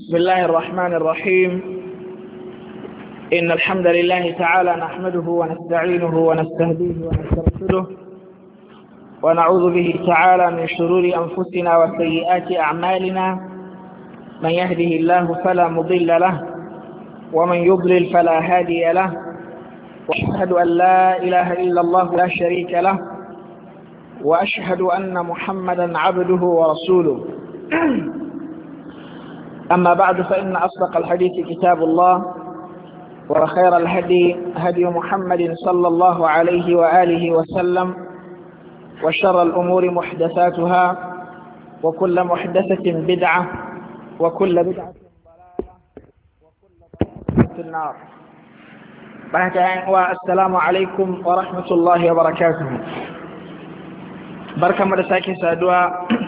بسم الله الرحمن الرحيم. إن الحمد لله تعالى نحمده ونستعينه ونستهديه ونسترشده ونعوذ به تعالى من شرور أنفسنا وسيئات أعمالنا. من يهده الله فلا مضل له ومن يضلل فلا هادي له، وأشهد أن لا إله إلا الله لا شريك له، وأشهد أن محمدا عبده ورسوله. أما بعد، فإن أصدق الحديث كتاب الله، وخير الهدي هدي محمد صلى الله عليه وآله وسلم، وشر الأمور محدثاتها، وكل محدثة بدعة، وكل بدعة ضلالة، وكل ضلالة في النار. السلام عليكم ورحمة الله وبركاته. بركة مدساكي سادوا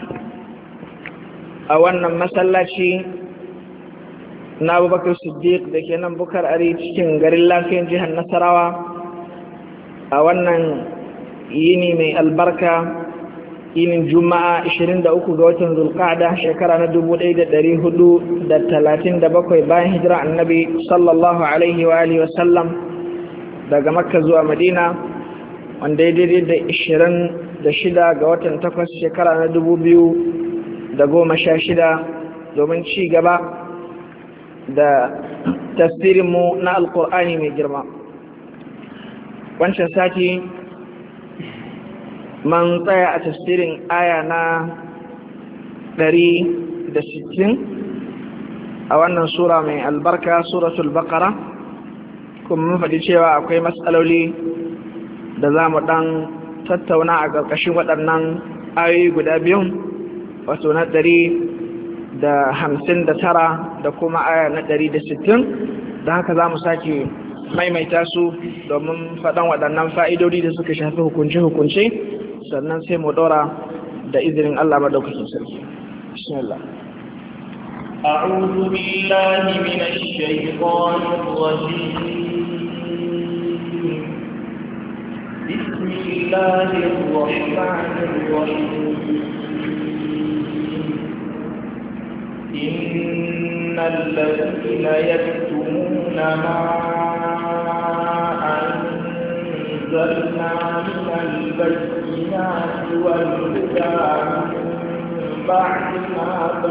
أولا مسلاتي na Abubakar Siddiq da ke nan Bukar Ari cikin garin lafiyan jihar Nasarawa a wannan yini mai albarka, yinin Juma'a 23 ga watan Zulqa'da shekara na 1437 bayan hijira Annabi sallallahu alaihi wa alihi wasallam daga Makka zuwa Madina, wanda ya daidai da 26 ga watan 8 shekara na 2016 domin ci gaba da tafsirinmu na alkur'ani mai girma. Wancan sati man tsaya a tafsirin aya na 160 a wannan sura mai albarka, suratul baqara, kuma mun faɗi cewa akwai matsaloli da za mu ɗan tattauna a ƙarƙashin waɗannan ayoyi guda biyun, wato na 159 da kuma aya na 160. da haka za mu sake maimaita su domin faɗan waɗannan fa'idodi da suka shafi hukunce-hukunce, sannan sai mu ɗora da izinin Allah maɗaukakin sarki. Bismillah. أعوذ بالله من الشيطان الرجيم. بسم الله الرحمن الرحيم. إن الذين يكتمون ما أنزلنا من البينات والهدى من بعد ما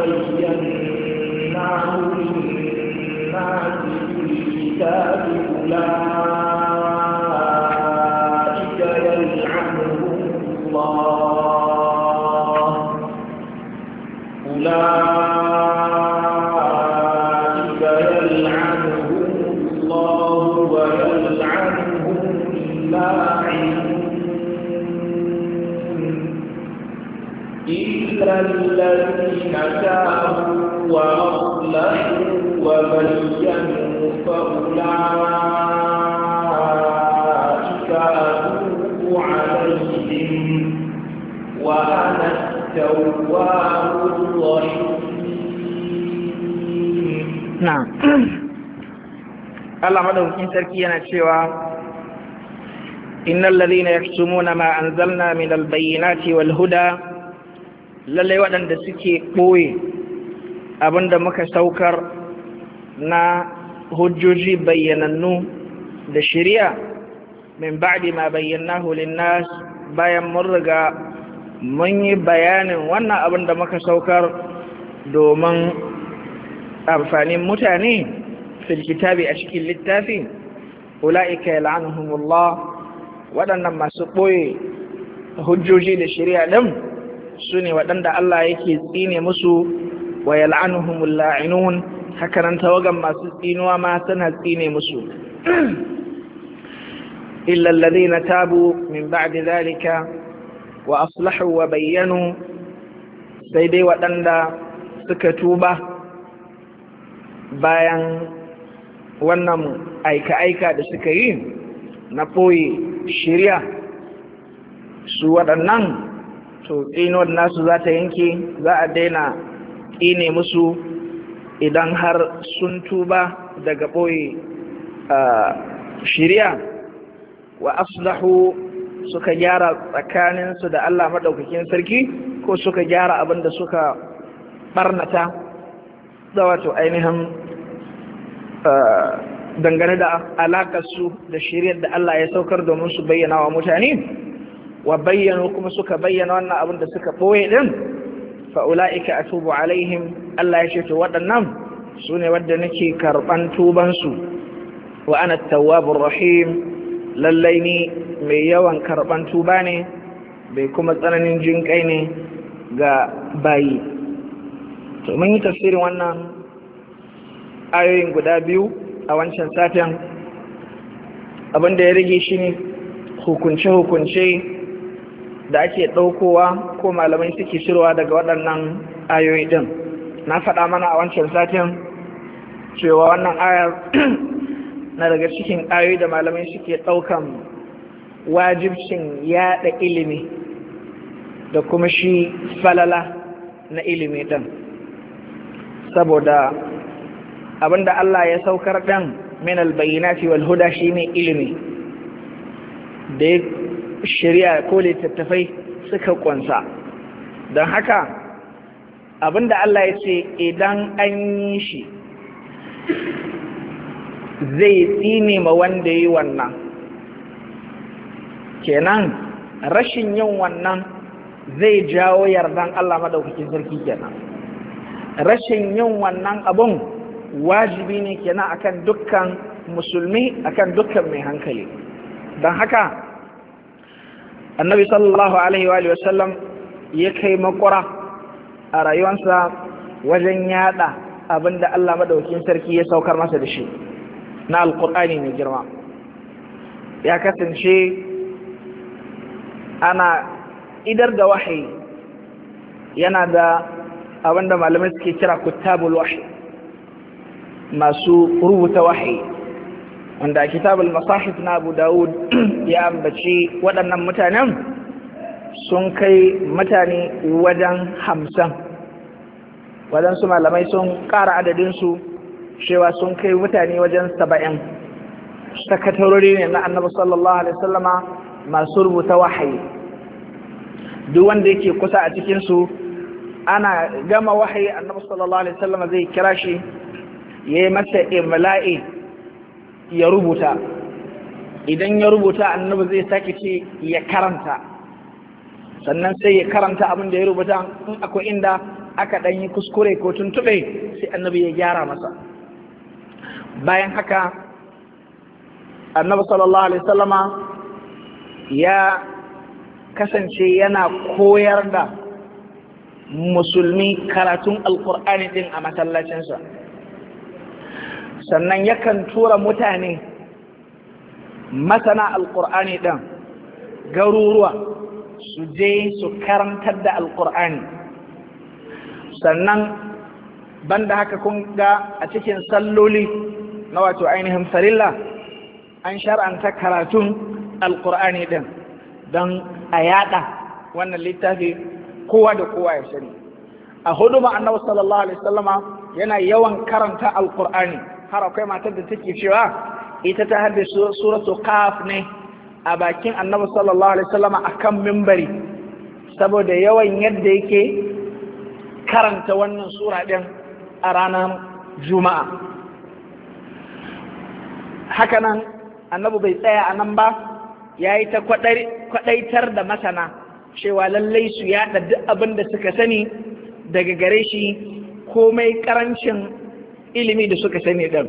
بيناه للناس في الكتاب أولئك يلعنهم الله. إلا الذين تابوا وأصلحوا وبينوا فأولئك أتوب عليهم وأنا التواب الرحيم. نعم. الله مدوكين تركينا شوى إن الذين يكتمون ما أنزلنا من البينات والهدى، lallai waɗanda suke ɓoye abinda muka saukar na hujjoji bayyanannu da shari'a min ba'di ma bayyanahu linnas, bayan mun riga mun yi bayanin wannan abinda muka saukar domin amfanin mutane fil kitabi, a cikin littafi. Ula'ika yal'anuhumullah, waɗannan masu ɓoye hujjoji da shari'a ɗin su ne waɗanda Allah yake tsine musu, wa yal'anuhumul la'inun, hakanan tawagan masu tsinuwa ma tana tsine musu. illa alladhina tabu min ba'di dhalika wa aslahu wa bayyanu, sai dai waɗanda suka tuba bayan wannan aika-aika da suka yi na ɓoye shari'a, su waɗannan to tsinuwar nasu za ta yanke, za a daina tsine musu idan har sun tuba daga ɓoye shari'a. Wa aslahu, suka gyara tsakaninsu da Allah maɗaukakin sarki, ko suka gyara abin da suka ɓarnata da wato ainihin dangane da alaƙarsu da shiriyar da Allah ya saukar domin su bayyana wa mutane wa bayyana kuma suka bayyana wannan abin da suka ɓoye ɗin fa'ula'ika a tubu alaihim Allah ya ce to waɗannan su ne wadda nake karɓan tubansu wa ana tawwabur rahim lallai ni mai yawan karɓan tuba ne bai kuma tsananin jinƙai ne ga bayi. To mun yi tafsirin wannan ayoyin guda biyu a wancan satin. Abin da ya rage shi ne hukunce-hukunce da ake ɗaukowa ko malamai suke shirwa daga waɗannan ayoyi ɗin. Na faɗa mana a wancan satin cewa wannan ayar na daga cikin ayoyi da malamai suke ɗaukan wajibcin yaɗa ilimi da kuma shi falala na ilimi ɗin, saboda abinda Allah ya saukar ɗan min albayyinati wal huda shine ilimi da shari'a ko littattafai suka kunsa. don haka abinda Allah ya ce idan an yi shi zai tsine ma wanda yi wannan, kenan rashin yin wannan zai jawo yardan Allah madaukakin sarki kenan. Rashin yin wannan abun wajibi ne kenan akan dukkan musulmi, akan dukkan mai hankali. don haka annabi sallallahu alaihi wa sallam ya kai makura a rayuwarsa wajen yada abinda Allah madaukakin sarki ya saukar masa da shi na alkur'ani mai girma. Ya kasance ana idar da wahayi yana da abinda malamai suke kira kutabul wahyi, masu rubuta wahayi, wanda a kitabul masahif na Abu Dawud ya ambaci waɗannan mutanen sun kai mutane wajen 50. waɗansu malamai sun ƙara adadinsu cewa sun kai mutane wajen 70. sakatarori ne na annabi sallallahu alaihi wasallama masu rubuta wahayi. duk wanda yake kusa a cikinsu ana gama wahayi annabi sallallahu alaihi wasallama zai kira shi ya yi masa imla'i ya rubuta. idan ya rubuta annabi zai sake ce ya karanta, sannan sai ya karanta abin da ya rubuta. in akwai inda aka ɗan yi kuskure ko tuntuɓe sai annabi ya gyara masa. bayan haka annabi sallallahu alaihi wasallama ya kasance yana koyar da musulmi karatun alkur'ani din a masallacinsa, sannan yakan tura mutane masana alkur'ani din garuruwa su je su karantar da alkur'ani. sannan banda haka kun ga a cikin salloli na wato ainihin farilla an shar'anta karatun alkur'ani din don a yada wannan littafi kowa da kowa ya sani. a huduma annabi sallallahu alaihi wasallama yana yawan karanta alkur'ani, har akwai matar da take cewa ita ta haddace suratu qaf ne a bakin annabi sallallahu alaihi wasallama akan mimbari, saboda yawan yadda yake karanta wannan sura din a ranar juma'a. hakanan annabi bai tsaya a nan ba, ya yi ta kwaɗaitar da masana cewa lallai su yaɗa duk abin da suka sani daga gare shi, komai ƙarancin ilimi da suka sani ɗin.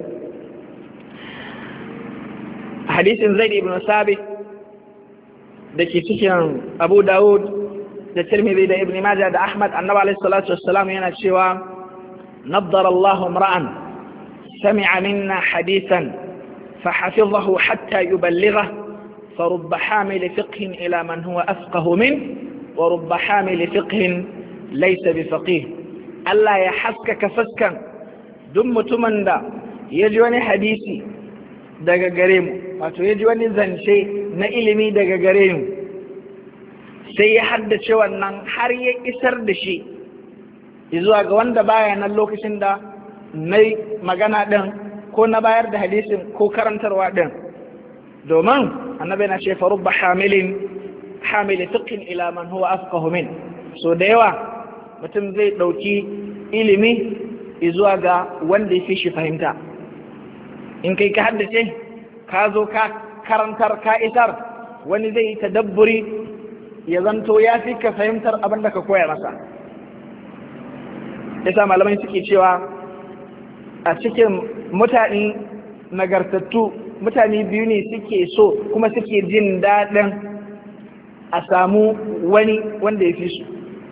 hadisin Zaid ibn Sabit da ke cikin Abu Dawud da Tirmidhi da Ibn Majah da Ahmad, annabi alaihi salatu wassalam yana cewa naddara Allahu imra'an sami'a minna hadithan فحفظه حتى يبلغه فرب حامل فقه إلى من هو أفقه منه ورب حامل فقه ليس بفقيه. ألا يحسك فسكا دم تمندا يجواني حديثي دقا قريمو واتو يجواني زنشي نإلمي دقا قريمو سيحدث شوانا حرية إسر دشي إذو أقوان دبايا نالوكسين دا ني مغانا دن ko na bayar da hadisin ko karantarwa din, domin annabi na ce farubba hamili fiqhin ila man huwa afqahu min. so da yawa mutum zai dauki ilimi zuwa ga wanda ya fi shi fahimta. In kai ka haddace ka zo ka karantar ka isar, wani zai yi tadabburi ya zanto ya fi ka fahimtar abin da ka koya masa. Yasa malamai suke cewa a cikin mutane nagartattu, mutane biyu ne suke so kuma suke jin daɗin a samu wani wanda ya fi su.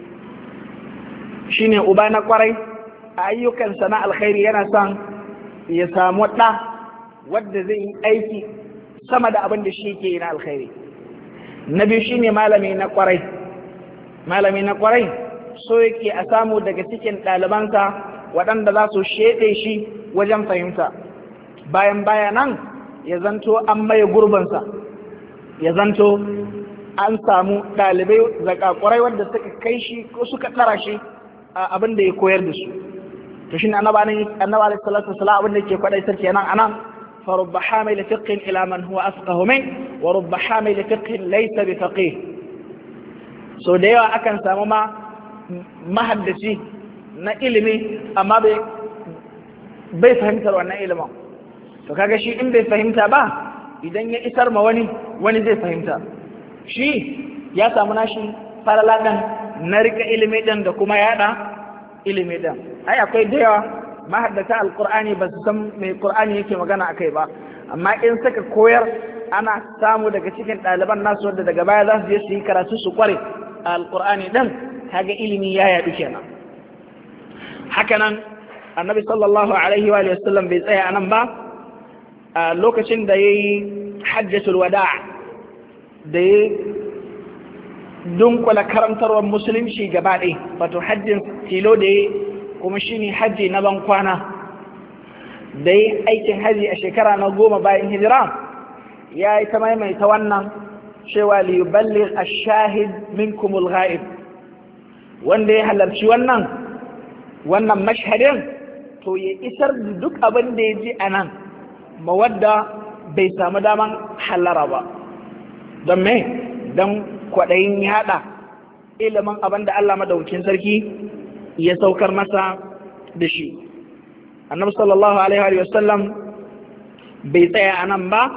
Shine uba na kwarai a ayyukansa na alkhairi yana son ya samu ɗa wadda zai yi aiki sama da abin da shi ke yi na alkhairi. Na biyu shine malami na kwarai. Malami na kwarai so yake a samu daga cikin ɗalibansa waɗanda za su sheɗe shi wajen fahimta. Bayan nan ya zanto an maye gurbinsa, ya zanto an samu ɗalibai zakakurai wadda suka kai shi ko suka tsara shi a abin da ya koyar da su. To shi ne annabi alaihi salatu wasalam abin da ke kwadaitar kenan anan, fa rubba hamil fiqhin ila man huwa afqahu min wa rubba hamil fiqhin laysa bi faqih. So da yawa akan samu mahaddaci na ilimi amma bai fahimtar wannan ilimin. To kaga shi in bai fahimta ba, idan ya isar ma wani zai fahimta. Shi ya samu nashi falala ɗin na rika ilimi ɗin da kuma yaɗa ilimi ɗin. Ai akwai da yawa mahaddata alƙur'ani ba su san mai ƙur'ani yake magana a kai ba, amma in suka koyar ana samu daga cikin ɗaliban nasu wadda daga baya za su je su yi karatu su ƙware a alƙur'ani ɗin, kaga ilimi ya yaɗu kenan. Hakanan annabi sallallahu alaihi wa sallam bai tsaya anan ba. A lokacin da ya yi hajjatul wada, da ya dunkula karantarwar musulunci gaba ɗaya, wato hajjin tilo da ya kuma shi ne hajji na ban kwana, da ya aikin hajji a shekara na 10 bayan hijira, ya yi ta maimaita wannan cewa liyuballir ash-shahid minkumul ghaib, wanda ya halarci wannan mashhadin to ya isar da duk abin da ya ji a nan ma wadda bai samu daman hallara ba. Don me? Don kwaɗayin yaɗa ilimin abin da Allah madaukakin sarki ya saukar masa da shi. Annabi sallallahu alaihi wa sallam bai tsaya a nan ba,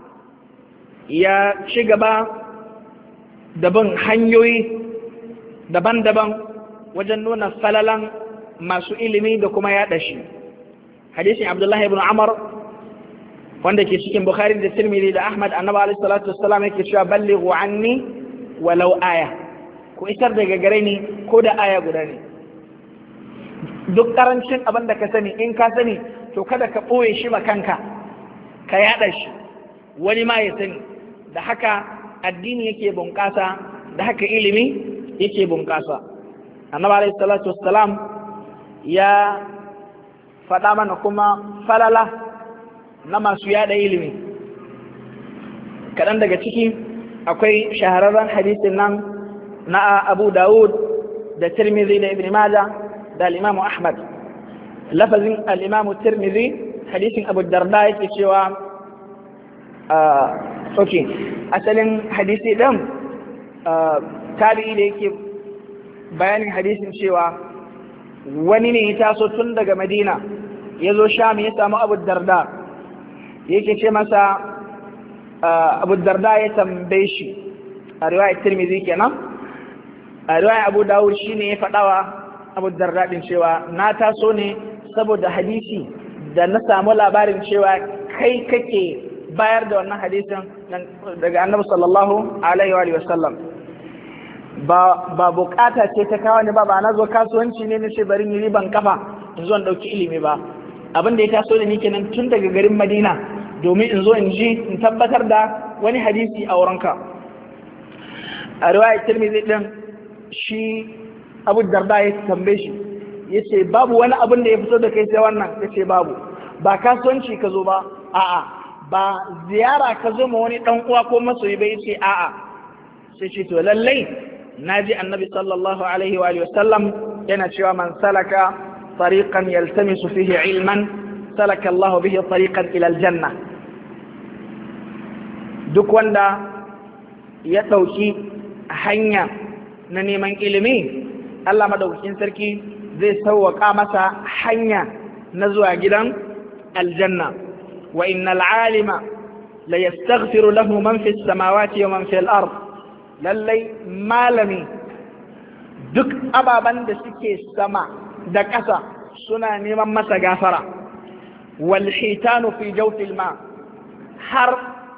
ya ci gaba da bin hanyoyi daban-daban wajen nuna falalan masu ilimi da kuma yaɗa shi. Hadisin Abdullahi ibn Umar wanda ke cikin Bukhari da Tirmidhi da Ahmad, annabi alaihi salatu wassalam yake cewa ballighu anni walau aya, ku isar daga gare ni ko da aya guda ne. Duk karancin abin da ka sani, in ka sani to kada ka ɓoye shi ma kanka, ka yaɗa shi wani ma ya sani. Da haka addini yake bunƙasa, da haka ilimi yake bunƙasa. Annabi alaihi salatu wassalam ya faɗa mana kuma falala na masu yada ilimi. Kaɗan daga ciki akwai shahararren hadisin nan na Abu Dawud da Tirmidhi da Ibn Majah da al-Imam Ahmad. Lafazin al-Imam Tirmidhi hadisin Abu Darda yake cewa asalin hadisi ɗin tabi'i da yake bayanin hadisin cewa wani ne ya taso tun daga Madina ya zo Sham ya samu Abu Darda, yake ce masa Abu Darda ya tambaye shi a riwayar Tirmidhi kenan. A riwayar Abu Dawud shine ya faɗawa Abu Darda din cewa na taso ne saboda hadisi da na samu labarin cewa kai kake bayar da wannan hadisin daga Annabi sallallahu alaihi wa sallam. Ba bukata ce ta kawo ni ba na zo kasuwanci ne na ce bari ni riban kafa in zo in ɗauki ilimi ba. Abin da ya taso da ni kenan tun daga garin Madina domin in zo in ji in tabbatar da wani hadisi a wurinka. A riwayar Tirmidhi din shi Abu Darda ya tambaye shi, ya ce babu wani abin da ya fito da kai sai wannan. Ya ce babu. Ba kasuwanci ka zo ba, a'a. Ba ziyara ka zo ma wani ɗan uwa ko masoyi ba, ya ce a'a. Sai ce to lallai na ji annabi sallallahu alaihi wa sallam yana cewa man salaka tariqan yaltamisu fihi ilman salaka Allah bihi tariqan ila aljanna. Duk wanda ya ɗauki hanya na neman ilimi, Allah madaukakin sarki zai sauwaka masa hanya na zuwa gidan aljanna. wa innal alima la yastaghfiru lahu man fis samawati wa man fil ard, lallai malami duk ababan da suke sama da ƙasa suna neman masa gafara. wal hitanu fi jawfil ma, har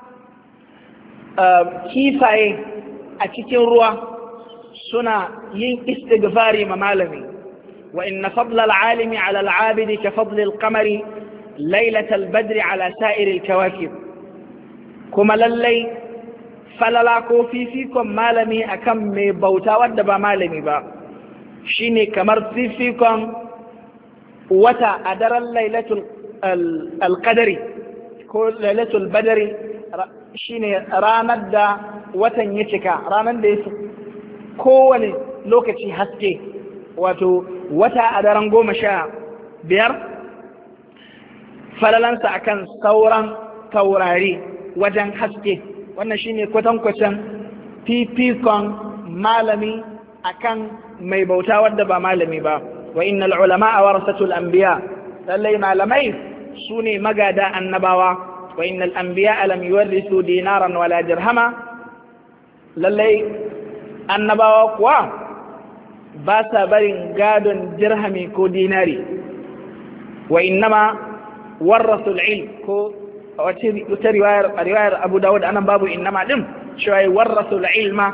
kifaye a cikin ruwa suna yin istighfari ma malami. wa inna fadla al-alimi ala al-abidi ka fadli al-qamari lailata al-badri ala sa'iri al-kawakib, kuma lallai falala ko fifikon malami akan mai bauta wadda ba malami ba shine kamar fifikon wata a daren lailatul al-qadri ko lailatul badri, shine ranar da watan ya cika, ranar da ya fi kowane lokaci haske, wato wata a daren 15 falalansa akan sauran taurari wajen haske. wannan shine kwatankwacin fifikon malami akan mai bauta wadda ba malami ba. wa innal ulama'a warasatul anbiya, lallai malamai sune magada annabawa. wa innal anbiya lam yuwarrisu dinaran wala dirhama, lallai annabawa kuwa ba sa barin gadon dirhami ko dinari. wa innama warrasul ilm, ko wata riwayar Abu Dawud anan babu innama din, cewa warrasul ilma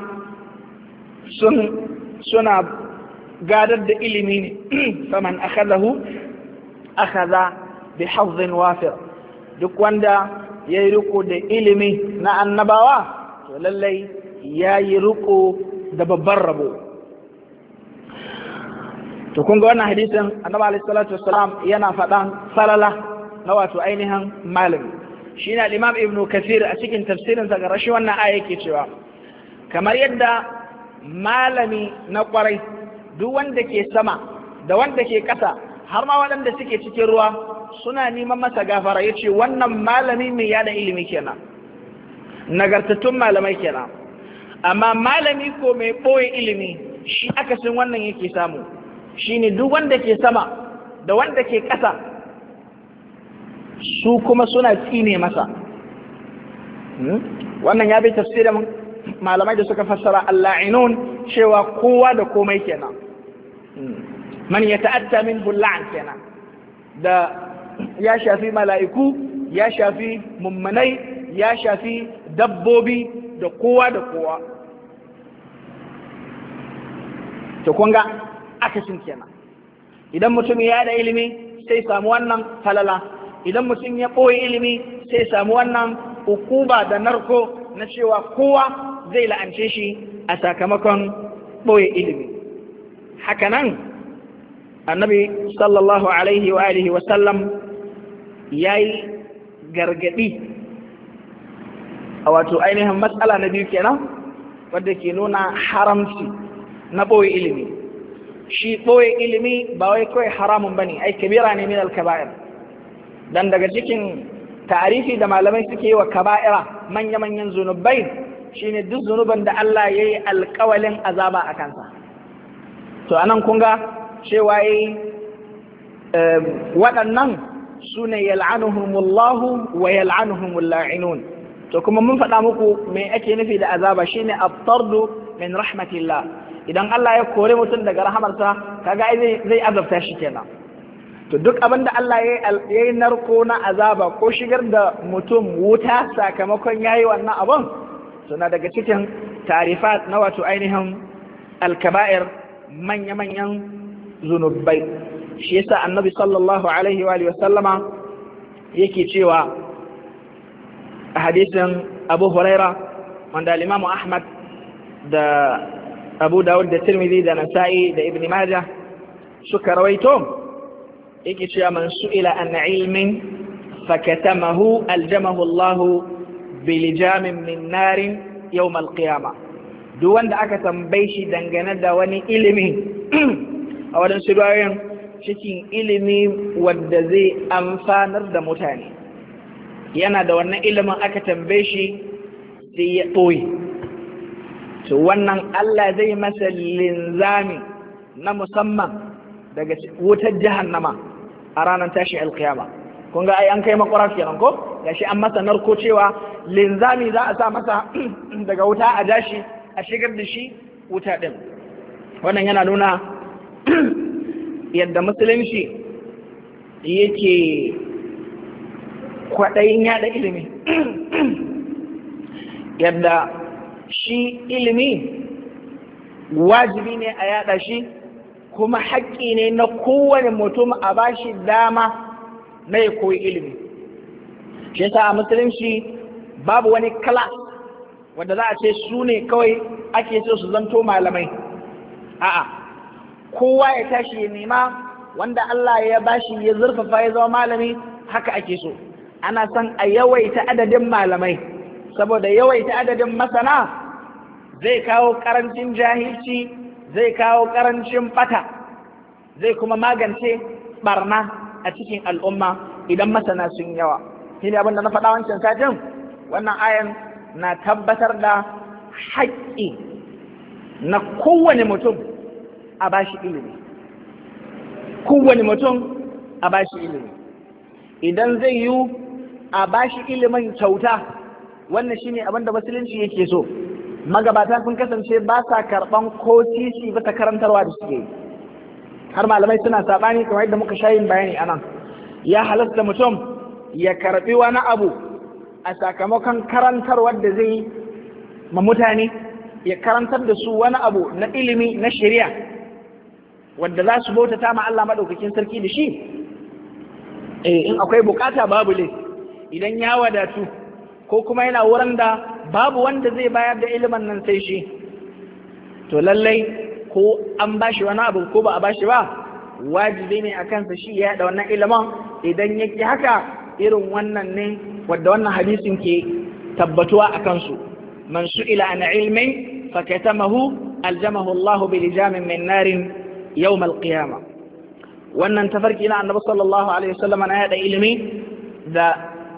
suna gadar da ilimi ne. faman akhadahu akhadha bi hazzin wafir, duk wanda ya yi riko da ilimi na annabawa to lallai ya yi riko da babban rabo. to kun ga wannan hadisin annabi alaihi salatu wassalam yana faɗan falala na wato ainihin malami. shi ne al-imam ibnu kathir a cikin tafsirinsa ga rashi wannan aya yake cewa kamar yadda malami na kwarai duk wanda ke sama da wanda ke ƙasa har ma waɗanda suke cikin ruwa suna neman masa gafara, ya ce wannan malami mai yada ilimi kenan, nagartattun malamai kenan. amma malami ko mai ɓoye ilimi shi akasin wannan yake samu, shi ne duk wanda ke sama da wanda ke ƙasa su kuma suna tsine masa. wannan ya bi tafsirin malamai da suka fassara al-la'inun cewa kowa da komai kenan, man ya ta'atta min bulla'an kenan, da ya shafi mala'iku, ya shafi mummanai, ya shafi dabbobi da kowa da kowa. to kun ga akasin kenan, idan mutum ya da ilimi sai samu wannan falala, idan mutum ya ɓoye ilimi sai samu wannan ukuba da narko na cewa kowa zai la'ance shi a sakamakon ɓoye ilimi. hakanan annabi sallallahu alaihi wa alihi wa sallam ya yi gargaɗi a wato ainihin matsala na biyu kenan wadda ke nuna haramci na ɓoye ilimi. shi ɓoye ilimi ba wai kawai haramun bane, ai kabira ne min al-kaba'ir. dan daga cikin ta'arifi da malamai suke yi wa kaba'ira manya-manyan zunubai shine duk zunuban da Allah ya yi alƙawalin azaba a kansa. to anan kun ga cewa yi waɗannan su ne yal'anuhumullahu wa yal'anuhumul la'inun. to kuma mun faɗa muku me ake nufi da azaba shine at-tardu min rahmatillah. idan Allah ya kore mutum daga rahamarsa kaga zai azabta shi kenan. to duk abin da Allah ya yi narko na azaba ko shigar da mutum wuta sakamakon yayi wannan abun suna daga cikin tarifat na wato ainihin al-kaba'ir, manya-manyan zunubai. shi yasa annabi sallallahu alaihi wa sallama yake cewa a hadisin Abu Huraira wanda al-Imam Ahmad da Abu Dawud da Tirmidhi da Nasa'i da Ibn Majah suka rawaito, yake cewa man su'ila an ilmin fakatamahu aljamahu Allah bilijamin min narin yawm al-qiyamah. duk wanda aka tambaye shi dangane da wani ilimi a wadansu riwayoyin cikin ilimi wanda zai amfanar da mutane, yana da wannan ilimin aka tambaye shi sai ya ɓoye, to wannan Allah zai masa linzami na musamman daga wutar jahannama a ranar tashi alkiyama. kun ga ai an kai makwara kenan ko gashi an masa narko cewa linzami za a sa masa daga wuta a dashi a shigar da shi wuta din. wannan yana nuna yadda musulunci yake kwaɗayin yada ilimi yadda shi ilimi wajibi ne a yada shi kuma haƙƙi ne na kowane mutum a bashi dama na ya koyi ilimi. shi yasa a musulunci babu wani class wanda za a ce su ne kawai ake so su zanto malamai. a'a, kowa ya tashi ya nema wanda Allah ya bashi ya zurfafa ya zama malami, haka ake so. ana son a yawaita adadin malamai saboda yawaita adadin masana zai kawo karancin jahilci, zai kawo karancin bata, zai kuma magance barna a cikin al'umma idan masana sun yawa. shi ne abinda na faɗa wancan satin. wannan ayan na tabbatar da haƙƙi na kowane mutum a bashi ilimi. kowane mutum a bashi ilimi. idan zai yi a bashi ilimin kyauta, wannan shine abinda musulunci yake so. magabata sun kasance ba sa karɓan ko titi ba ta karantarwa da suke. har malamai suna saɓani kamar yadda muka sha yin bayani anan. ya halasta mutum ya karɓi wani abu a sakamakon karantarwar da zai yi ma mutane, ya karantar da su wani abu na ilimi na shari'a wadda za su bautata ma Allah maɗaukakin sarki da shi. in akwai bukata babu le, idan ya wadatu ko kuma yana wurin da babu wanda zai bayar da ilimin nan sai shi, to lallai ko an bashi wani abu ko ba a bashi ba, wajibi ne a kansa shi ya yaɗa wannan ilimin. idan yake haka, irin wannan ne wadda wannan hadisin ke tabbatuwa a kansu. man su'ila an ilmin fakatamahu aljamahu Allah bi lijamin min narin yawm alqiyama. wannan tafarki na annabi sallallahu alaihi wasallam na yaɗa ilimi da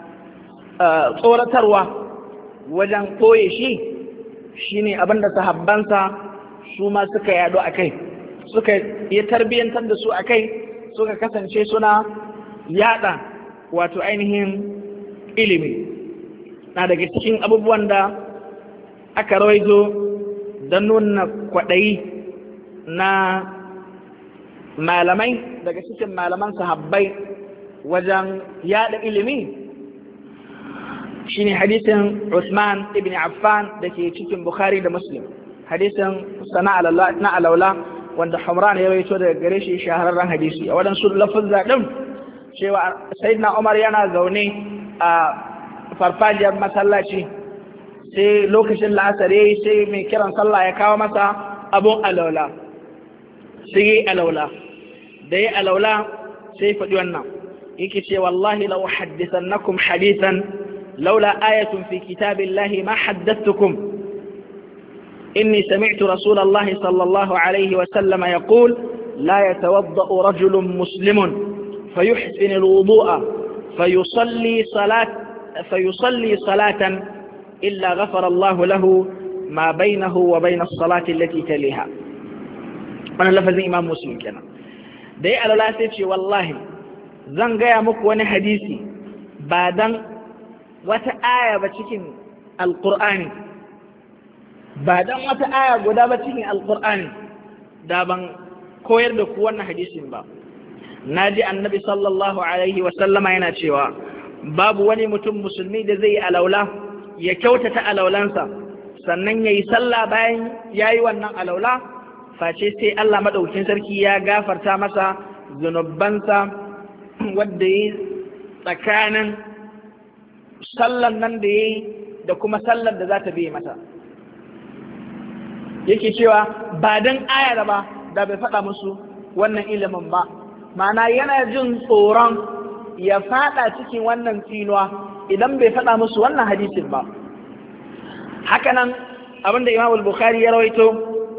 tsoratarwa wajen koye shi shine abinda sahabbansa su ma suka yado akai, suka yi tarbiyyantar da su akai, suka kasance suna yada wato ainihin ilimi. na daga cikin abubuwan da aka rawaito don nuna kwaɗayi na malamai daga cikin malaman sahabbai wajen yada ilimi shine hadisin Usman ibn Affan da ke cikin Bukhari da Muslim. hadisin sana na alaula wanda Humran ya rawaito daga gare shi, shahararren hadisi. a waɗansu lafazza ɗin cewa Sayyidina Umar yana zaune a farfajiyar masallaci, sai lokacin la'asar yayi, sai mai kiran sallah ya kawo masa abun alaula, sai yi alaula. da yi alaula sai faɗi wannan, yake ce wallahi lau haddisannakum hadithan laula ayatun fi kitabillahi ma haddathtukum inni sami'tu rasulallahi sallallahu alaihi wa sallam yaqul la yatawadda'u rajulun muslimun fayuhsinu alwudu'a fayusalli salatan illa ghafara Allahu lahu ma bainahu wa bain as-salati allati taliha. wannan lafazin Imam Muslim kenan. da ya alala sai ce wallahi zan gaya muku wani hadisi ba dan wata aya ba cikin alqur'ani, ba dan wata aya guda ba cikin alqur'ani da ban koyar da ku wannan hadisin ba. naji annabi sallallahu alaihi wa sallama yana cewa babu wani mutum musulmi da zai yi alaula ya kyautata alaulansa sannan yayi sallah bayan yayi wannan alaula face sai Allah madaukakin sarki ya gafarta masa zunubansa wanda yi tsakanin sallan nan da yayi da kuma sallar da za ta biye mata. yake cewa ba dan aya da ba da bai faɗa musu wannan ilimin ba, ma'ana yana jin tsoron ya faɗa cikin wannan tsinuwa idan bai faɗa musu wannan hadisin ba. hakanan abinda Imam al-Bukhari ya rawaito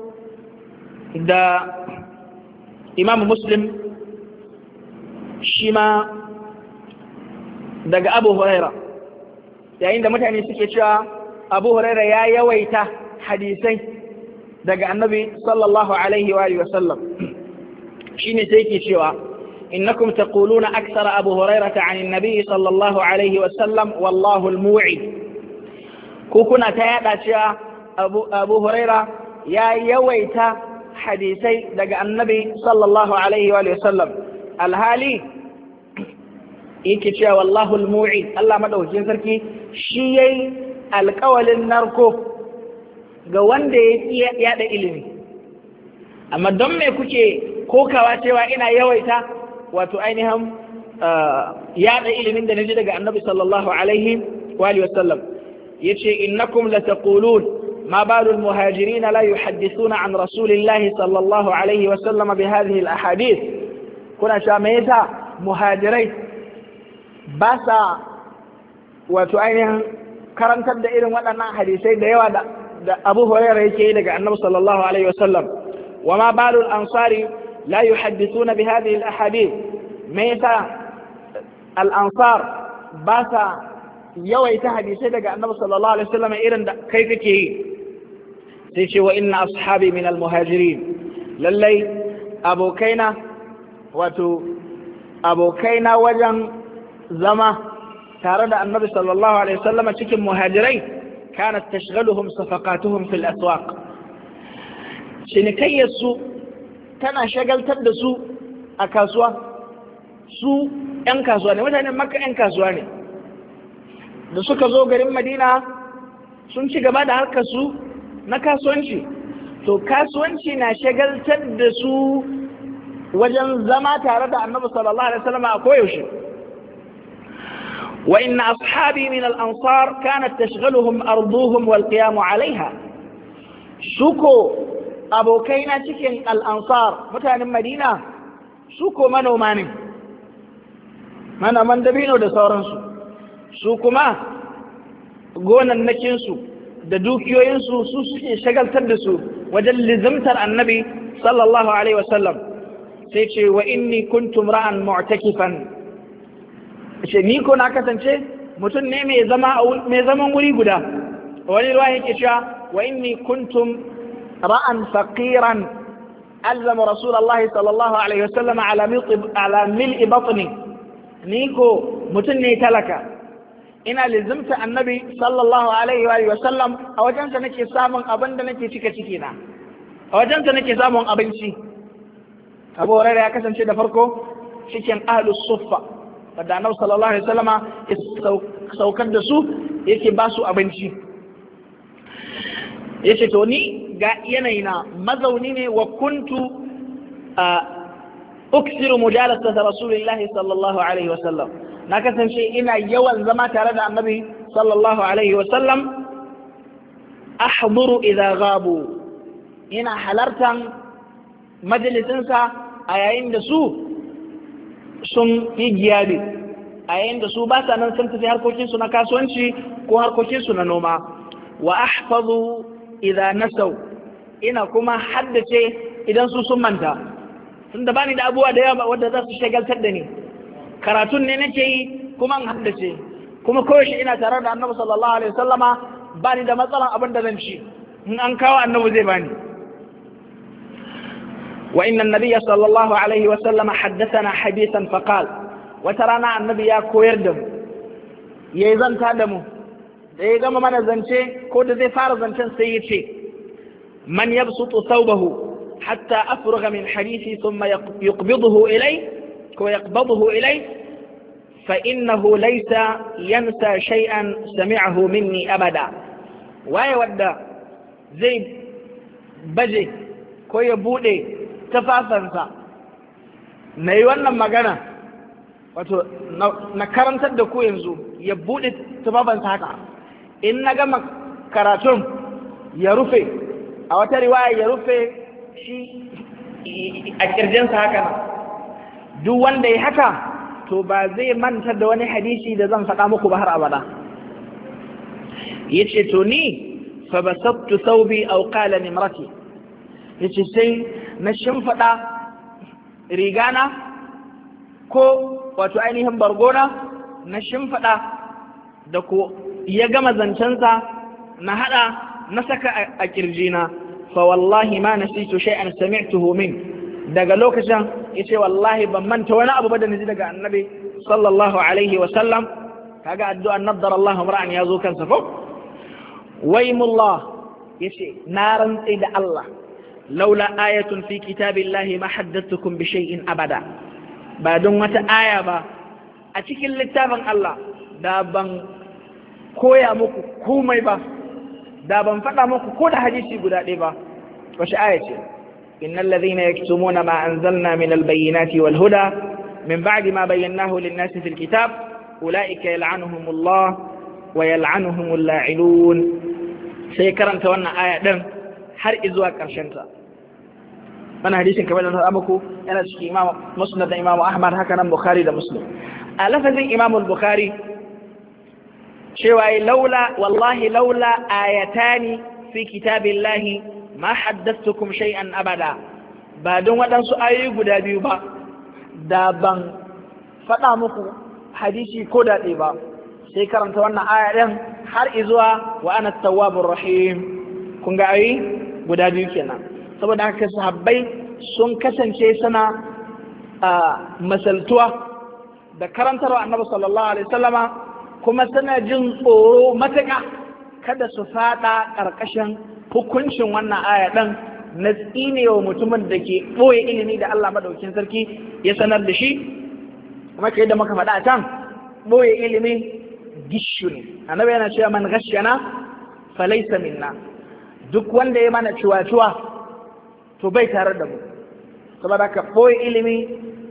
da Imam Muslim shi ma daga Abu Huraira, yayin da mutane suke cewa Abu Huraira ya yawaita hadisai daga annabi sallallahu alaihi wa sallam, shine sai yake cewa innakum taquluna akthara Abu Hurairah 'an an-nabi sallallahu alaihi wa sallam wallahu al-mu'id. Ku kuna ta yada cewa Abu Hurairah ya yawaita hadisai daga annabi sallallahu alaihi wa sallam, alhali yake cewa wallahu al-mu'id, Allah madaukakin sarki shi yayi alƙawalin narko ga wanda ya yada ilimi. Amma don me kuke kokawa cewa ina yawaita wato ainihin yada ilimin da naji daga annabi sallallahu alaihi wa sallam? Yace innakum lataqulun ma balul muhajirin la yuhaddithuna an rasulillahi sallallahu alaihi wa sallam bi hadhihi al-ahadith. Kuna cewa me yasa muhajirai ba sa wato ainihin karantar da irin waɗannan hadisai da yawa da Abu Hurairah yake yi daga annabi sallallahu alaihi wa sallam? wa ma balul ansari la yuhaddithuna bi hadhihi al-ahadith. Me yasa al-ansar ba sa yawaita hadisai daga annabi sallallahu alaihi wa sallam irin da kai kake yi? Sai ce wa inna ashabi min al-muhajirin, lallai abokaina wajen zama tare da annabi sallallahu alaihi wa sallam cikin muhajirai kanat tashghaluhum safaqatuhum fil aswaq. Cinikayyarsu tana shagaltar da su a kasuwa. Su 'yan kasuwa ne, mutanen Makka 'yan kasuwa ne. Da suka zo garin Madina sun ci gaba da harkar su na kasuwanci, to kasuwanci na shagaltar da su wajen zama tare da annabi sallallahu alaihi wasallam a koyaushe. wa inna ashabi min al-ansar kanat tashghaluhum arduhum wal qiyam 'alayha. Suko abokaina cikin al-ansar mutanen Madina suko manoma ne, manoman dabino da sauransu. Su kuma gonannakinsu da dukiyoyinsu su suke shagaltar da su wajen lizimtar annabi sallallahu alaihi wasallam. Sai ce wa inni kuntum ra'an mu'takifan, ce ni ko na kasance mutum ne mai zaman wuri guda. Wani ruwa yake cewa wa inni kuntum ra'an faqiran alzama rasulullahi sallallahu alaihi wasallam ala mil'i batni. Ni ko mutum ne talaka, ina lizimta annabi sallallahu alaihi wa sallam, a wajensa nake samun abin da nake cika ciki na, a wajensa nake samun abinci. Abu Hurairah ya kasance da farko cikin ahlus suffa, wadda annabi sallallahu alaihi wa sallama ya saukar da su yake ba su abinci. Yace to ni ga yanayina mazauni ne wa kuntu uksiru mujalasata rasulillahi sallallahu alaihi wa sallam. Na kasance ina yawan zama tare da annabi sallallahu alaihi wa sallam. Ahduru idza ghabu, ina halartan majalisinsa a yayin da su sun yi giyabi, a yayin da su ba sa nan sun tafi harkokinsu na kasuwanci ko harkokinsu na noma. Wa ahfazu idza nasau, ina kuma haddace idan su sun manta, tunda bani da abubuwa da yawa wanda za su shagaltar da ni. Karatun ne nake yi kuma in haddace, kuma koyaushe ina tare da annabi sallallahu alaihi wasallama, bani da matsalan abin da zan ci, in an kawo annabi zai bani. wa inna nabiyya sallallahu alaihi wasallama haddathana hadithan faqal, wata rana annabi ya koyar da mu, yayi zanta da mu, da ya gama mana zance ko da zai fara zancen sai ya ce man yabsutu thawbahu hatta afrugha min hadithi thumma yuqbiduhu ilay ko yaqbiduhu ilay fa innahu laysa yansa shay'an sami'ahu minni abada. Waye wadda zai baje ko ya bude tafasansa na yi wannan magana, wato na karantar da ku yanzu, ya bude tafasansa haka, in na gama karatun ya rufe, a wata riwaya ya rufe shi a kirjinsa haka nan. Duk wanda ya haka to ba zai manta da wani hadisi da zan faɗa muku ba har abada. Yace to ni fa basattu thawbi aw qala nimrati, yace sai na shimfiɗa rigana ko wato ainihin bargona na shimfiɗa, da ko ya gama zancensa na hada na saka a kirjina. Fa wallahi ma nasitu shay'an sami'tuhu min, daga lokacin yace wallahi ban manta wani abu ba da naji daga annabi sallallahu alaihi wa sallam. kaga addu'an naddara Allah mar'an yazo kansa ko waymullah yace na rantsi da Allah laula ayatun fi kitabillahi ma haddathukum bi shay'in abada, ba don wata aya ba a cikin littafin Allah da ban koya muku komai ba, da ban faɗa muku ko da hadisi guda ɗaya ba. wace aya ce? innal ladhina yaktumuna ma anzalna min albayyinati wal huda min ba'di ma bayyanahu lin-nasi fil kitab ulaika yal'anuhumullah wa yal'anuhumul la'inun. sai karanta wannan aya din har izuwa ƙarshen ta. wannan hadisin kamar da ta muku yana cikin Imam Musnad da Imam Ahmad, haka nan Bukhari da Muslim. a lafazin Imam al-Bukhari cewa wallahi laula ayatani fi kitabillahi ma haddathtukum shay'an abada, ba don waɗansu ayoyi guda biyu ba da ban faɗa muku hadisi ko daɗe ba. sai karanta wannan aya ɗin har izuwa wa ana tawwabur rahim. kun ga ayoyi guda biyu kenan. saboda haka sahabbai sun kasance suna masaltuwa da karantarwa annabi sallallahu alaihi wasallama, kuma suna jin tsoro matuƙa kada su fada ƙarƙashin hukuncin wannan aya ɗin na tsinewa mutumin da ke ɓoye ilimi da Allah madaukin sarki ya sanar da shi. kuma kai da muka faɗa a can, ɓoye ilimi gishu ne. annabi yana cewa man ghashana falaysa minna, duk wanda ya mana ciwa-ciwa to bai tare da mu. saboda ka ɓoye ilimi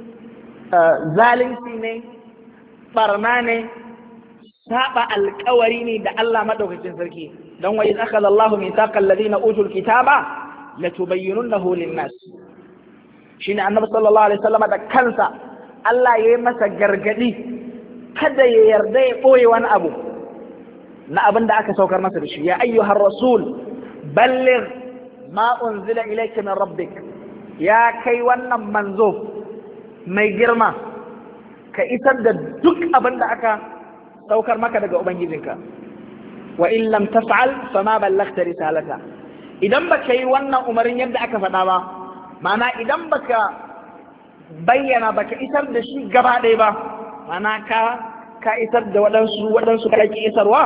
zalunci ne, barna ne, saba alƙawari ne da Allah madaukakin sarki. don wa idh akhadha Allahu mithaqal ladina utul kitaba latubayyinunahu lin-nas. shine annabi sallallahu alaihi wasallam da kansa Allah yayi masa gargadi kada ya yarda ya ɓoye wani abu na abin da aka saukar masa da shi. ya ayyuhar rasul balligh ma unzila ilayka min rabbik, ya kai wannan manzo mai girma ka isar da duk abin da aka saukar maka daga ubangijinka. wa in lam taf'al fama ballaghta risalata, idan baka yi wannan umarin yadda aka faɗa ba, ma'ana idan baka bayyana baka isar da shi gaba ɗaya ba, ma'ana ka isar da waɗansu kake isarwa,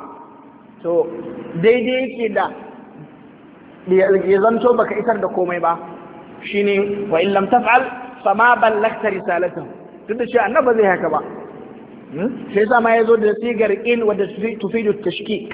to daidai yake da ya zanto baka isar da komai ba. shine wa in lam taf'al fama ballaghta risalatahu. duk da shi annabi zai haka ba, sai yasa ma yazo da sigar in wadda tufidu tashkik.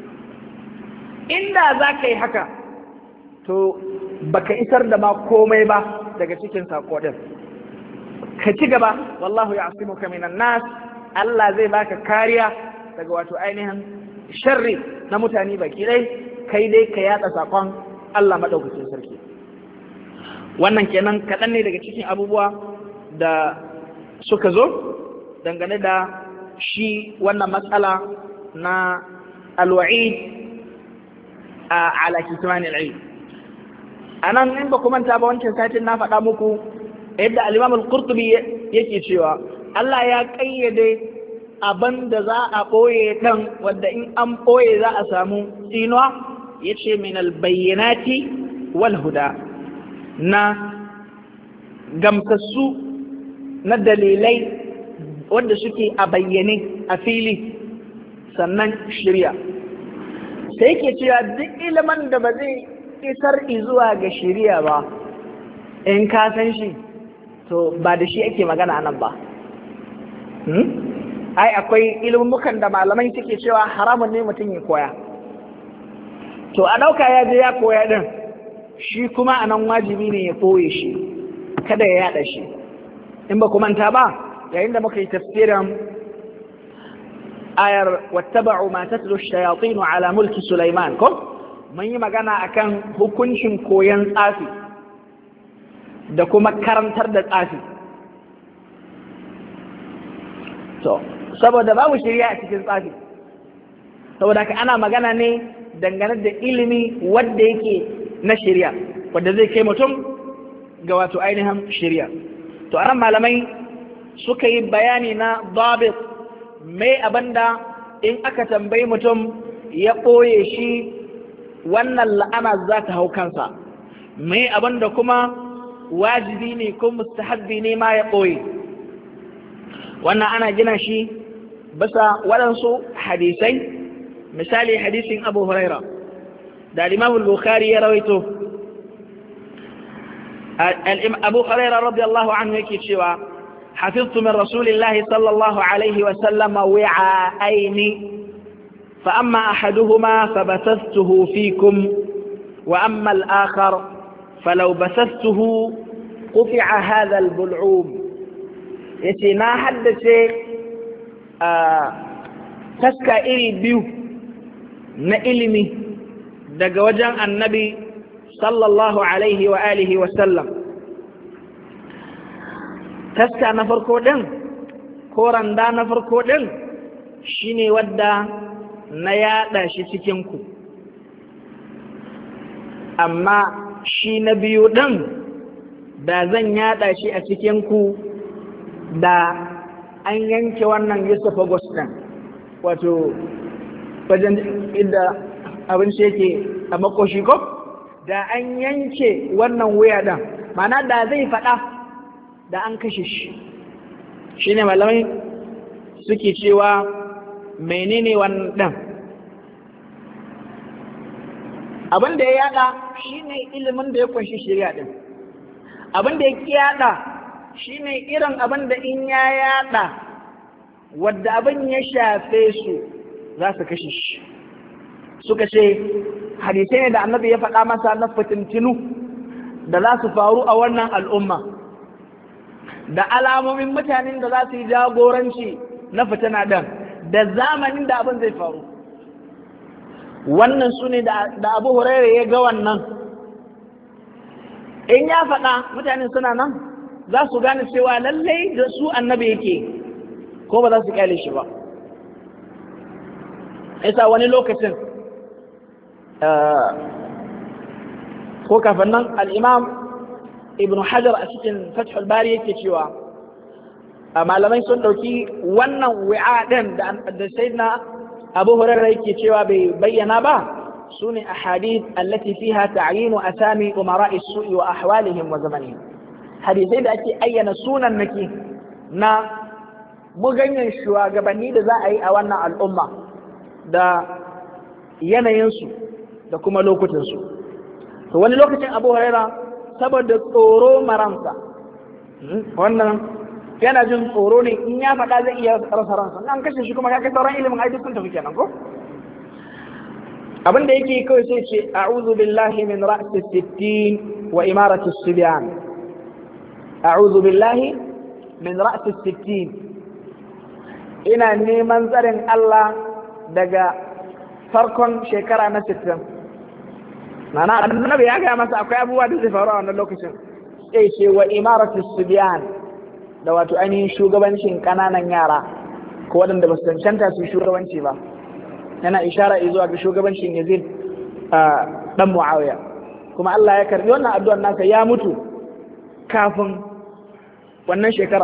inda za ka yi haka to baka isar da ma komai ba daga cikin sako din. ka ci gaba, wallahu ya'simuka minan nas, Allah zai baka kariya daga wato ainihin sharri na mutane baki dai, kai dai ka yada sakon Allah madaukakin sarki. wannan kenan kaɗan ne daga cikin abubuwa da suka zo dangane da shi wannan matsala na alwa'id ala kitman al-ilm. anan in ba ku manta ba wancan satin na faɗa muku yadda al-Imam al-Qurtubi yake cewa Allah ya kayyade abin da za a ɓoye ɗan wadda in an ɓoye za a samu tsinuwa. yace min al-bayyinati wal huda, na gamsassu na dalilai wanda suke a bayyane a fili, sannan shirya. sai ke cewa duk ilimin da ba zai isar zuwa ga shirya ba, in ka san shi to ba da shi ake magana nan ba. ai akwai ilmukan da malamai suke cewa haramun ne mutum ya koya, to a ɗauka ya je ya koya ɗin, shi kuma a nan wajibi ne ya koye shi, kada ya yada shi. in ba ku manta ba yayin da muka yi tafsirin ayar wattaba'u ma tatlu ash-shayatin ala mulki Sulaiman ko mun yi magana akan hukuncin koyon tsafi da kuma karantar da tsafi. to saboda babu shari'a a cikin tsafi, saboda ka ana magana ne dangane da ilimi wanda yake na shari'a wanda zai kai mutum ga wato ainihin shari'a. to anan malamai suka yi bayani na dabit, mai abanda in aka tambayi mutum ya ɓoye shi wannan la'ana za ta hau kansa, mai abanda kuma wajibi ne ko mustahabbi ne ma ya ɓoye. Wannan ana gina shi bisa waɗansu hadisai, misali hadisin Abu Huraira da Imam Bukhari ya rawaito. Abu Huraira radiyallahu anhu yake cewa hafiztu min rasulillahi sallallahu alaihi wa sallam wi'aini fa amma ahaduhuma fabathastuhu fikum wa amma al-akhar falau bathastuhu quti'a hadha al-bul'um. yace na haddace taska iri biyu na ilimi daga wajen annabi sallallahu alaihi wa alihi wa sallam. Taska na farko din ko randa na farko din shine wadda na yada shi cikin ku, amma shi na biyu din da zan yada shi a cikin ku da an yanke wannan Yusuf Augustin, wato wajen inda abin shi yake a makoshi ko da an yanke wannan wuya ɗin, mana da zai faɗa da an kashe shi. Shi ne malamai suke cewa menene wannan abin da ya yada shi ne ilimin da ya kunshi shari'a ɗin, abin da ya yada shi ne irin abin da in ya yada wadda abin ya shafe su za su kashe shi. Suka ce hadisai ne da annabi ya faɗa masa na fitintinu da za su faru a wannan al'umma, da alamomin mutanen da za su yi jagoranci na fitina ɗin, da zamanin da abin zai faru. Wannan su ne da Abu Huraira ya ga wannan, in ya faɗa mutanen suna nan za su gane cewa lallai da su annabi yake ko ba za su kyale shi ba. Isa wani lokacin ko kafin nan al'imam Ibn Hajar a cikin Fathul Bari yake cewa malamai sun ɗauki wannan wi'a ɗin da Sayyidina Abu Hurairah yake cewa bai bayyana ba su ne ahadith allati fiha ta'yinu asami umara'i su'i wa ahwalihim wa zamanihim, hadisai da ake ayyana sunan naki na muganyen shugabanni da za a yi a wannan al'umma da yanayinsu da kuma lokutansu. To wani lokacin Abu Huraira saboda tsoro maransa, wannan yana jin tsoro ne in ya faɗa zai iya rasa ransa, an kashe shi kuma ya kai sauran ilimin aiki sun tafi kenan ko? Abin da yake kawai sai ce a'udhu billahi min ra'si sittin wa imarati sibyan. A'udhu billahi min ra'si sittin, ina neman tsarin Allah daga farkon shekara na 60. Mana annabi ya gaya masa akwai abubuwa da zai faru a wannan lokacin, sai ce wa imaratu subyan, da wato ainihin shugabancin kananan yara ko waɗanda ba su cancanta su shugabanci ba. Yana ishara zuwa ga shugabancin Yazid dan Muawiya, kuma Allah ya karbi wannan addu'ar nasa, ya mutu kafin wannan shekara.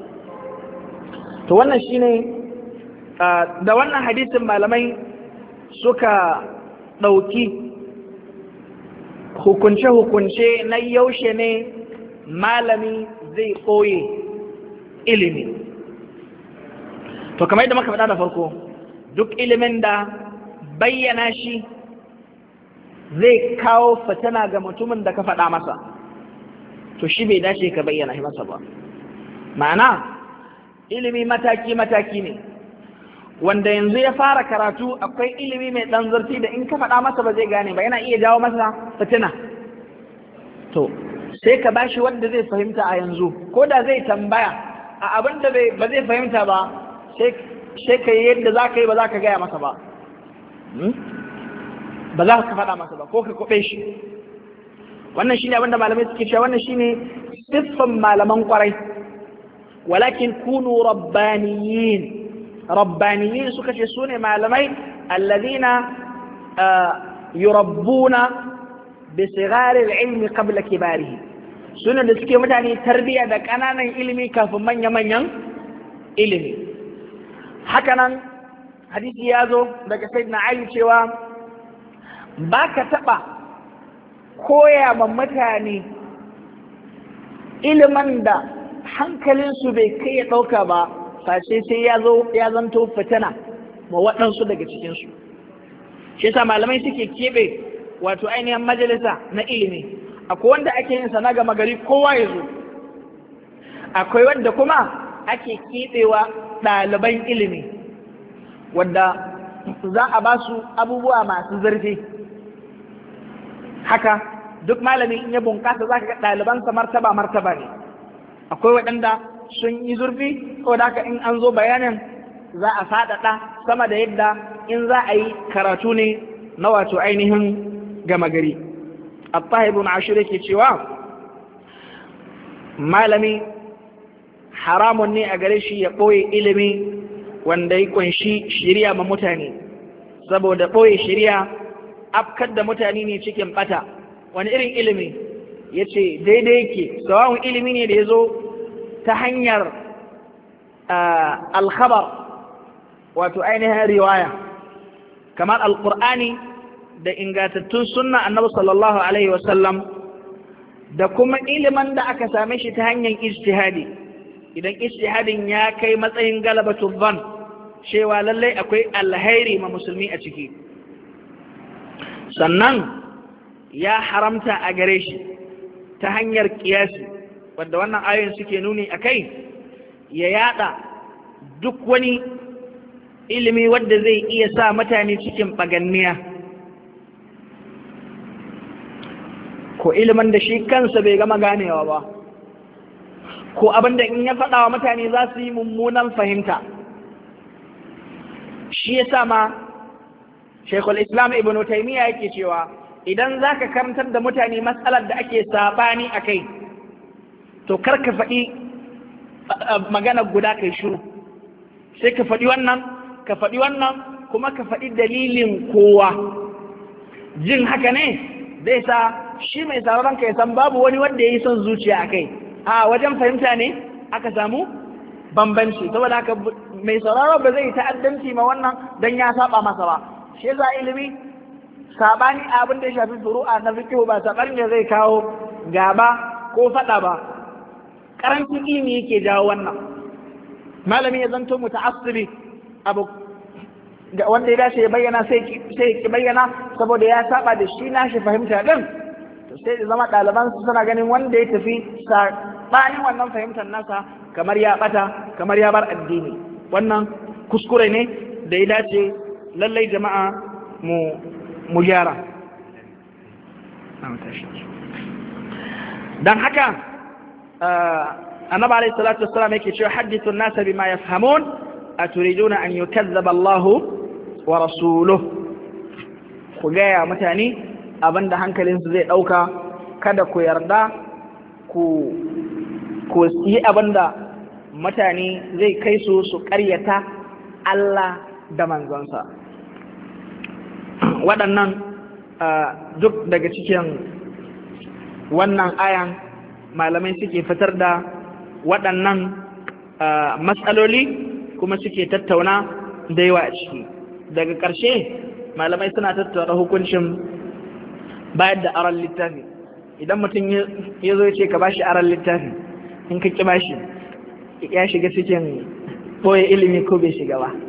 To wannan shine da wannan hadisin malamai suka ɗauki hukunce-hukunce na yaushe ne malami zai ɓoye ilimi. To kamar yadda muka faɗa da farko, duk ilimin da bayyana shi zai kawo fitina ga mutumin da ka faɗa masa, to shi bai dace ka bayyana shi masa ba. Ma'ana ilimi mataki-mataki ne, wanda yanzu ya fara karatu akwai ilimi mai ɗan zarfi da in ka faɗa masa ba zai gane ba, yana iya jawo masa fitina. To sai ka bashi wanda zai fahimta a yanzu, ko da zai tambaya a abin da ba zai fahimta ba, sai ka yi yadda za ka yi, ba za ka gaya masa ba, ba za ka faɗa masa ba, ko ka kwaɓe shi. Wannan shine abin da malamai suke cewa wannan shine siffan malaman kwarai. Walakin kunu rabbaniyin. Rabbaniyin suka ce su ne malamai alladhina yurabbuna bi sighari al-ilmi qabla kibarihi, sune da suke mutane tarbiyya da kananan ilimi kafin manya-manyan ilimi. Hakanan hadisi ya zo daga Sayyidina Ali cewa ba ka taɓa koya ma mutane ilimin da hankalinsu bai kai ya ɗauka ba face sai ya zanto fitina ma waɗansu daga cikinsu. Shi yasa malamai suke keɓe wato ainihin majalisa na ilimi. Akwai wanda ake yin sa na gama gari kowa ya zo, akwai wanda kuma ake keɓewa ɗaliban ilimi wadda za a ba su abubuwa masu zurfi. Haka duk malami in ya bunƙasa za ka ga ɗalibansa martaba ne. Akwai waɗanda sun yi zurfi, ko da haka in an zo bayanin za a faɗaɗa sama da yadda in za a yi karatu ne na wato ainihin gama gari. At-Tahir ibn Ashur yake cewa malami haramun ne a gare shi ya ɓoye ilimi wanda ya kunshi shiriya ma mutane, saboda ɓoye shiriya afkar da mutane ne cikin ɓata. Wani irin ilimi? Ya ce daidai yake sawa'un ilimi ne da ya zo ta hanyar alkhabar wato ainihin riwaya kamar alkur'ani da ingantattun sunna annabi sallallahu alaihi wasallam, da kuma ilimin da aka same shi ta hanyar ijtihadi. Idan ijtihadin ya kai matsayin galabatul dhann cewa lallai akwai alhairi ma musulmi a ciki, sannan ya haramta a gare shi ta hanyar kiyasi, wadda wannan ayoyin suke nuni akai, ya yada duk wani ilimi wadda zai iya sa mutane cikin baganniya, ko ilimin da shi kansa bai gama ganewa ba, ko abinda in ya faɗa wa mutane za su yi mummunan fahimta. Shi ya sa ma Sheikhul Islam Ibn Taymiyyah yake cewa idan za ka karantar da mutane matsalar da ake saɓani a kai, to kar ka faɗi magana guda kai shiru, sai ka faɗi wannan kuma ka faɗi dalilin kowa. Jin haka ne zai sa shi mai sauraron ka ya san babu wani wanda ya yi son zuciya a kai, a wajen fahimta ne aka samu bambanci. Saboda haka mai sauraro ba zai ta'addanci ma wannan don ya saba masa ba. Shi yasa ilimi sabani abin da ya shafi furu'a na fiqh ba sabani ne zai kawo gaba ko fada ba. Karancin ilimi yake jawo wannan. Malami ya zanto muta'assibi abu wanda ya dace ya bayyana sai ki bayyana saboda ya saba da shi nashi fahimta din, to sai da zama ɗaliban su suna ganin wanda ya tafi sabanin wannan fahimtar nasa kamar ya bata, kamar ya bar addini. Wannan kuskure ne da ya dace lallai jama'a mu gyara. Dan haka annabi alayhi salatu wassalam yake cewa hadithu an-nasa bima yafhamun aturiduna an yukazzaba Allah wa rasuluhu. Ku gaya mutane abinda hankalinsu zai dauka, kada ku yarda ku yi abinda mutane zai kai su ƙaryata Allah da manzonsa. Waɗannan duk daga cikin wannan ayan malamai suke fitar da waɗannan matsaloli kuma suke tattauna da yawa a ciki. Daga ƙarshe malamai suna tattauna hukuncin bayar da aron littafi. Idan mutum ya zo ya ce ka bashi aron littafi, in ka ƙi bashi ya shiga cikin ɓoye ilimi ko bai shiga ba.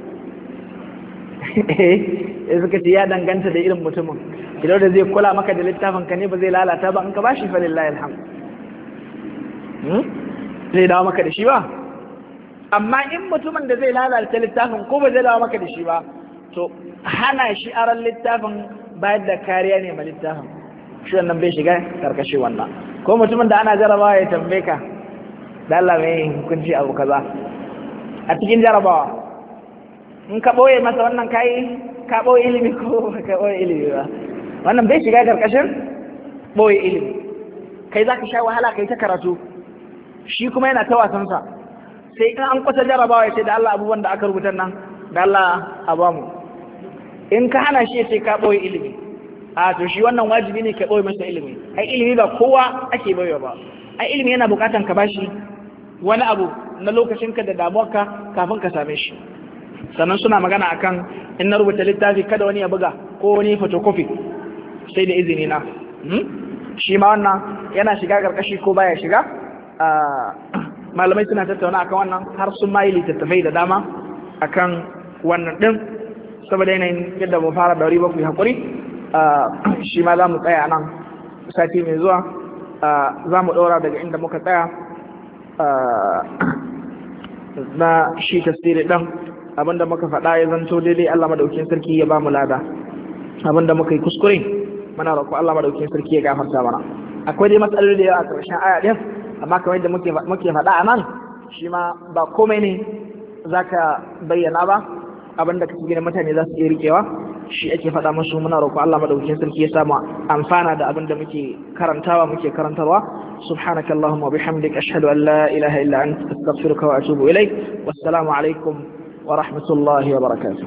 Ya suka ce ya danganta da irin mutumin. Idan da zai kula maka da littafin ka ne ba zai lalata ba, in ka bashi fa lillahi alhamd, zai dawo maka da shi ba. Amma in mutumin da zai lalata littafin ko ba zai dawo maka da shi ba, to hana shi aron littafin bayar da kariya ne ma littafin, shi wannan bai shiga karkashin wannan. Ko mutumin da ana jarabawa ya tambaye ka da Allah mai hukunci abu kaza a cikin jarabawa, in ka ɓoye masa wannan ka ɓoye ilimi ko ka ɓoye ilimi ba, wannan bai shiga karkashin ɓoye ilimi. Kai za ka sha wahala kai ta karatu, shi kuma yana ta wasansa, sai in an kusa jarabawa ya ce da Allah abubuwan da aka rubuta nan da Allah a bamu. In ka hana shi ya ce ka ɓoye ilimi, a to shi wannan wajibi ne ka ɓoye masa ilimi. Ai ilimi ba kowa ake ɓoye ba, ai ilimi yana buƙatan ka bashi wani abu na lokacinka da damuwarka kafin ka same shi. Sannan suna magana akan in na rubuta littafi kada wani ya buga ko wani photocopy sai da izini na. Shi ma wannan yana shiga karkashi ko baya shiga malamai suna tattauna akan wannan har sun ma yi littattafai da dama akan wannan din, saboda yanayin yadda mu fara da wuri ba ku yi haƙuri, shi ma za mu tsaya nan sati mai zuwa, za mu ɗora daga inda muka tsaya na shi tasiri ɗin. Abinda muka faɗa ya zanto daidai Allah madaukakin sarki ya ba mu lada, abinda muka yi kuskure muna roƙo Allah madaukakin sarki ya gafarta mana. Akwai dai matsaloli da yawa a ƙarshen aya ɗin, amma kamar yadda muke faɗa a nan, shi ma ba komai ne za ka bayyana ba, abinda kake gina mutane za su iya riƙewa shi ake faɗa musu. Muna roƙo Allah madaukakin sarki ya samu amfana da abinda muke karantawa muke karantarwa. subhanaka allahumma wa bihamdika ashhadu an la ilaha illa anta astaghfiruka wa atubu ilayk. wassalamu alaikum wa rahmatullahi wa barakatuh.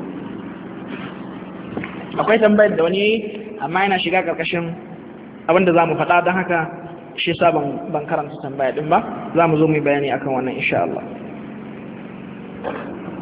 Akwai tambayar da wani amma yana shiga karkashin abinda zamu faɗa, don haka shi yasa ban karanta tambaya din ba, zamu zo mu bayani akan wannan insha Allah.